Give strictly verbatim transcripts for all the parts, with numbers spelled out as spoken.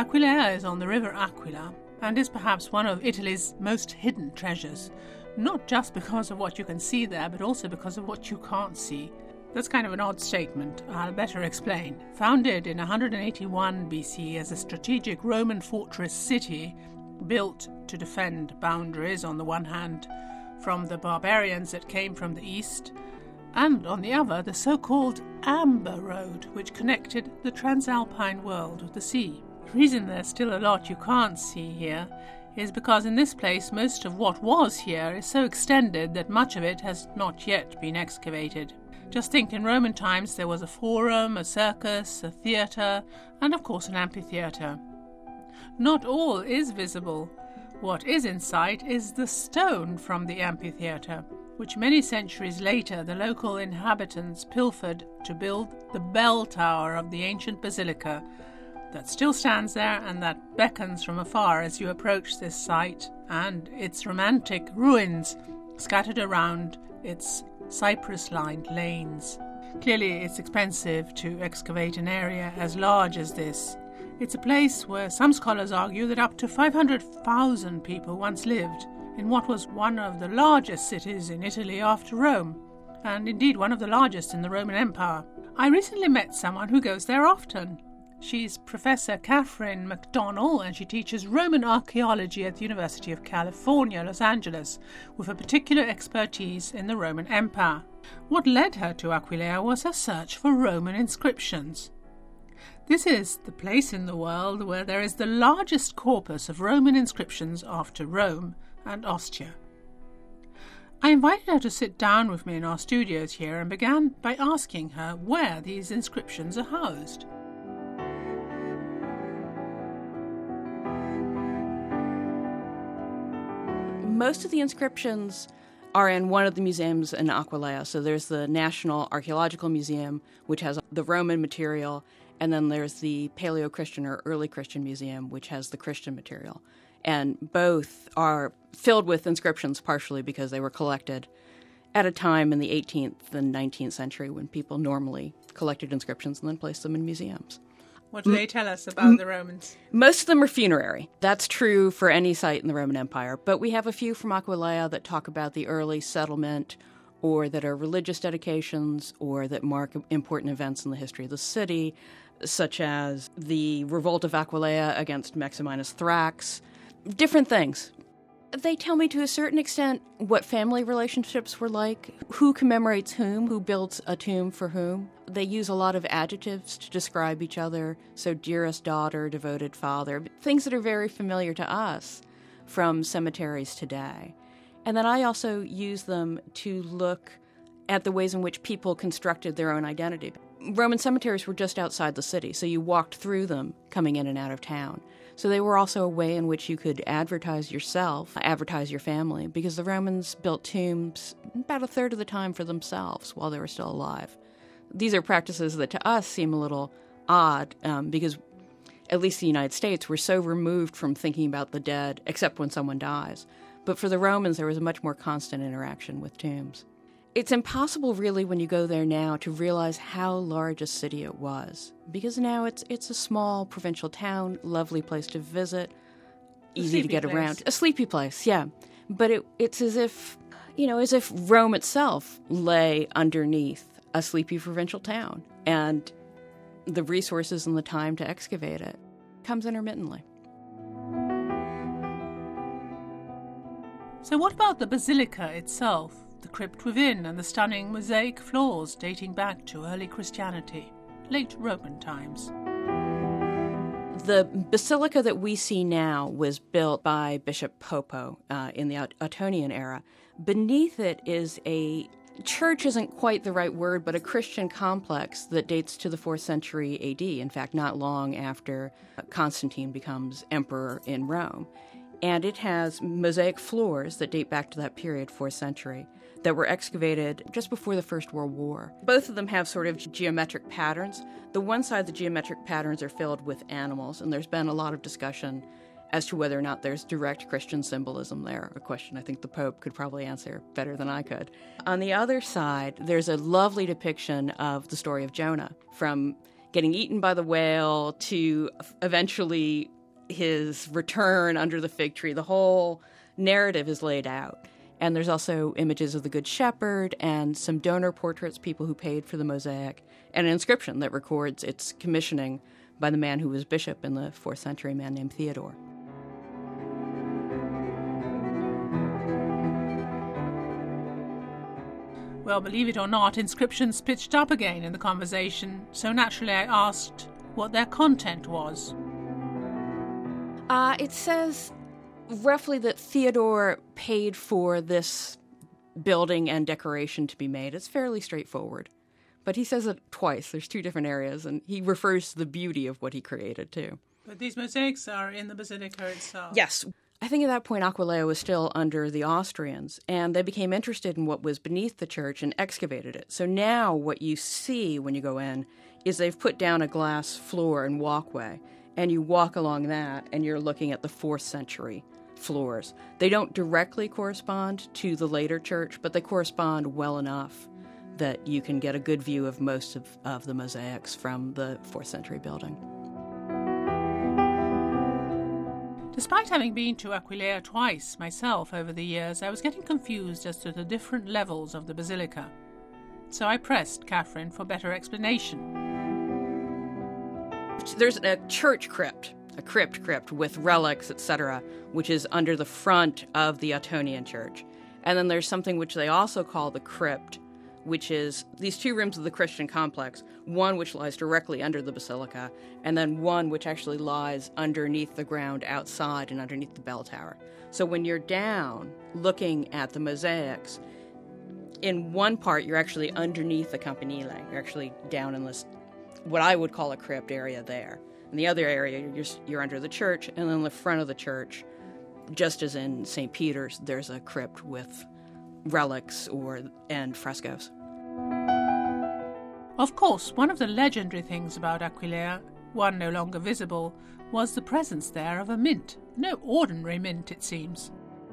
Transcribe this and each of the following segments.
Aquileia is on the river Aquila and is perhaps one of Italy's most hidden treasures, not just because of what you can see there, but also because of what you can't see. That's kind of an odd statement. I'll better explain. Founded in one hundred eighty-one B C as a strategic Roman fortress city built to defend boundaries on the one hand from the barbarians that came from the east, and on the other the so-called Amber Road, which connected the Transalpine world with the sea. The reason there's still a lot you can't see here is because in this place most of what was here is so extended that much of it has not yet been excavated. Just think, in Roman times there was a forum, a circus, a theatre, and of course an amphitheatre. Not all is visible. What is in sight is the stone from the amphitheatre, which many centuries later the local inhabitants pilfered to build the bell tower of the ancient basilica that still stands there and that beckons from afar as you approach this site and its romantic ruins scattered around its cypress-lined lanes. Clearly it's expensive to excavate an area as large as this. It's a place where some scholars argue that up to five hundred thousand people once lived, in what was one of the largest cities in Italy after Rome, and indeed one of the largest in the Roman Empire. I recently met someone who goes there often. She's Professor Catherine McDonnell, and she teaches Roman archaeology at the University of California, Los Angeles, with a particular expertise in the Roman Empire. What led her to Aquileia was her search for Roman inscriptions. This is the place in the world where there is the largest corpus of Roman inscriptions after Rome and Ostia. I invited her to sit down with me in our studios here and began by asking her where these inscriptions are housed. Most of the inscriptions are in one of the museums in Aquileia. So there's the National Archaeological Museum, which has the Roman material, and then there's the Paleo-Christian or Early Christian Museum, which has the Christian material. And both are filled with inscriptions partially because they were collected at a time in the eighteenth and nineteenth century when people normally collected inscriptions and then placed them in museums. What do they tell us about the Romans? Most of them are funerary. That's true for any site in the Roman Empire. But we have a few from Aquileia that talk about the early settlement or that are religious dedications or that mark important events in the history of the city, such as the revolt of Aquileia against Maximinus Thrax. Different things. They tell me to a certain extent what family relationships were like, who commemorates whom, who builds a tomb for whom. They use a lot of adjectives to describe each other, so dearest daughter, devoted father, things that are very familiar to us from cemeteries today. And then I also use them to look at the ways in which people constructed their own identity. Roman cemeteries were just outside the city, so you walked through them coming in and out of town. So they were also a way in which you could advertise yourself, advertise your family, because the Romans built tombs about a third of the time for themselves while they were still alive. These are practices that to us seem a little odd um, because, at least the United States, we're so removed from thinking about the dead, except when someone dies. But for the Romans, there was a much more constant interaction with tombs. It's impossible, really, when you go there now to realize how large a city it was, because now it's it's a small provincial town, lovely place to visit, easy to get place. around. A sleepy place, yeah. But it, it's as if, you know, as if Rome itself lay underneath a sleepy provincial town, and the resources and the time to excavate it comes intermittently. So what about the basilica itself? The crypt within and the stunning mosaic floors dating back to early Christianity, late Roman times. The basilica that we see now was built by Bishop Popo uh, in the Ottonian era. Beneath it is a church isn't quite the right word, but a Christian complex that dates to the fourth century A D, in fact, not long after Constantine becomes emperor in Rome. And it has mosaic floors that date back to that period, fourth century, that were excavated just before the First World War. Both of them have sort of geometric patterns. The one side, the geometric patterns are filled with animals, and there's been a lot of discussion as to whether or not there's direct Christian symbolism there, a question I think the Pope could probably answer better than I could. On the other side, there's a lovely depiction of the story of Jonah, from getting eaten by the whale to eventually his return under the fig tree. The whole narrative is laid out. And there's also images of the Good Shepherd and some donor portraits, people who paid for the mosaic, and an inscription that records its commissioning by the man who was bishop in the fourth century, a man named Theodore. Well, believe it or not, inscriptions pitched up again in the conversation, so naturally I asked what their content was. Uh, it says roughly that Theodore paid for this building and decoration to be made. It's fairly straightforward. But he says it twice. There's two different areas, and he refers to the beauty of what he created, too. But these mosaics are in the basilica itself. Yes. I think at that point Aquileia was still under the Austrians, and they became interested in what was beneath the church and excavated it. So now what you see when you go in is they've put down a glass floor and walkway, and you walk along that, and you're looking at the fourth century floors. They don't directly correspond to the later church, but they correspond well enough that you can get a good view of most of, of the mosaics from the fourth century building. Despite having been to Aquileia twice myself over the years, I was getting confused as to the different levels of the basilica. So I pressed Catherine for better explanation. There's a church crypt, a crypt crypt with relics, et cetera, which is under the front of the Ottonian church. And then there's something which they also call the crypt, which is these two rooms of the Christian complex, one which lies directly under the basilica, and then one which actually lies underneath the ground outside and underneath the bell tower. So when you're down looking at the mosaics, in one part you're actually underneath the campanile. You're actually down in this, what I would call a crypt area there. In the other area, you're, you're under the church, and then in the front of the church, just as in Saint Peter's, there's a crypt with relics or and frescoes. Of course, one of the legendary things about Aquileia, one no longer visible, was the presence there of a mint. No ordinary mint, it seems.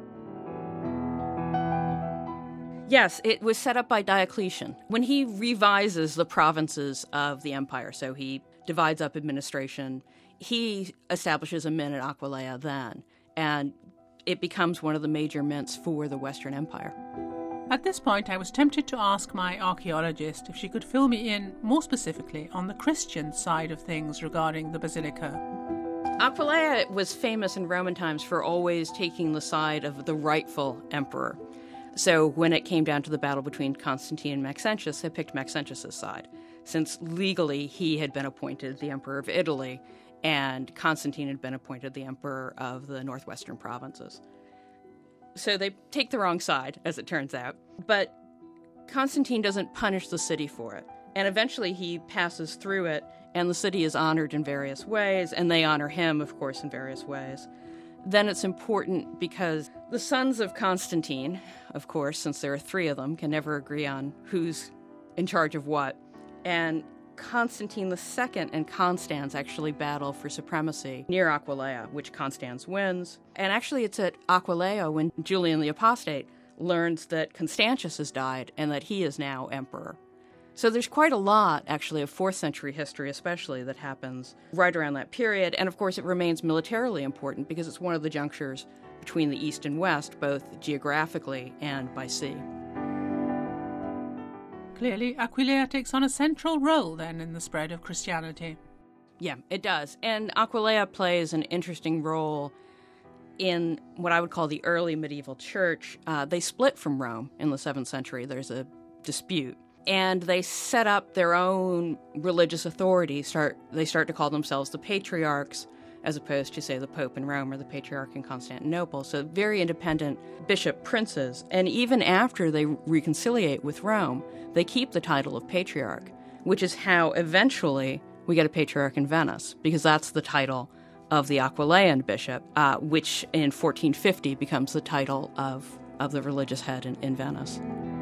Yes, it was set up by Diocletian. When he revises the provinces of the empire, so he divides up administration, he establishes a mint at Aquileia then, and it becomes one of the major mints for the Western Empire. At this point, I was tempted to ask my archaeologist if she could fill me in more specifically on the Christian side of things regarding the basilica. Aquileia was famous in Roman times for always taking the side of the rightful emperor. So when it came down to the battle between Constantine and Maxentius, they picked Maxentius' side, since legally he had been appointed the emperor of Italy, and Constantine had been appointed the emperor of the northwestern provinces. So they take the wrong side, as it turns out. But Constantine doesn't punish the city for it. And eventually he passes through it, and the city is honored in various ways, and they honor him, of course, in various ways. Then it's important because the sons of Constantine, of course, since there are three of them, can never agree on who's in charge of what. And Constantine the Second and Constans actually battle for supremacy near Aquileia, which Constans wins. And actually it's at Aquileia when Julian the Apostate learns that Constantius has died and that he is now emperor. So there's quite a lot, actually, of fourth century history especially that happens right around that period. And of course it remains militarily important because it's one of the junctures between the East and West, both geographically and by sea. Clearly, Aquileia takes on a central role, then, in the spread of Christianity. Yeah, it does. And Aquileia plays an interesting role in what I would call the early medieval church. Uh, they split from Rome in the seventh century. There's a dispute. And they set up their own religious authority. Start They start to call themselves the patriarchs, as opposed to, say, the Pope in Rome or the Patriarch in Constantinople. So very independent bishop princes. And even after they reconciliate with Rome, they keep the title of patriarch, which is how eventually we get a patriarch in Venice, because that's the title of the Aquileian bishop, uh, which in fourteen fifty becomes the title of, of the religious head in, in Venice.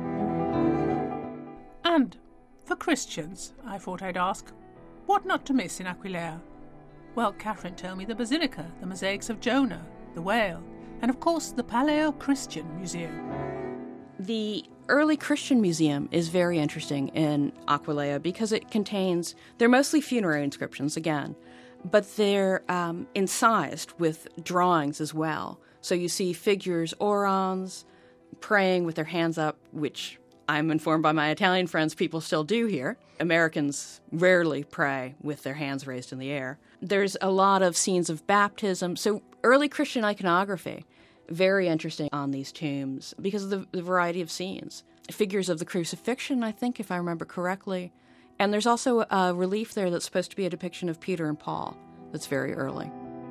And for Christians, I thought I'd ask, what not to miss in Aquileia? Well, Catherine told me the Basilica, the mosaics of Jonah, the whale, and of course the Paleo-Christian Museum. The Early Christian Museum is very interesting in Aquileia because it contains, they're mostly funerary inscriptions again, but they're um, incised with drawings as well. So you see figures, orans, praying with their hands up, which I'm informed by my Italian friends people still do here. Americans rarely pray with their hands raised in the air. There's a lot of scenes of baptism. So early Christian iconography, very interesting on these tombs because of the, the variety of scenes. Figures of the crucifixion, I think, if I remember correctly. And there's also a relief there that's supposed to be a depiction of Peter and Paul that's very early.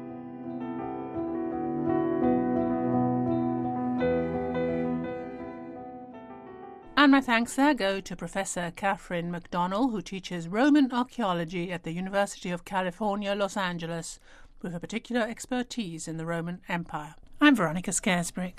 And my thanks there go to Professor Catherine McDonnell, who teaches Roman archaeology at the University of California, Los Angeles, with a particular expertise in the Roman Empire. I'm Veronica Scarisbrick.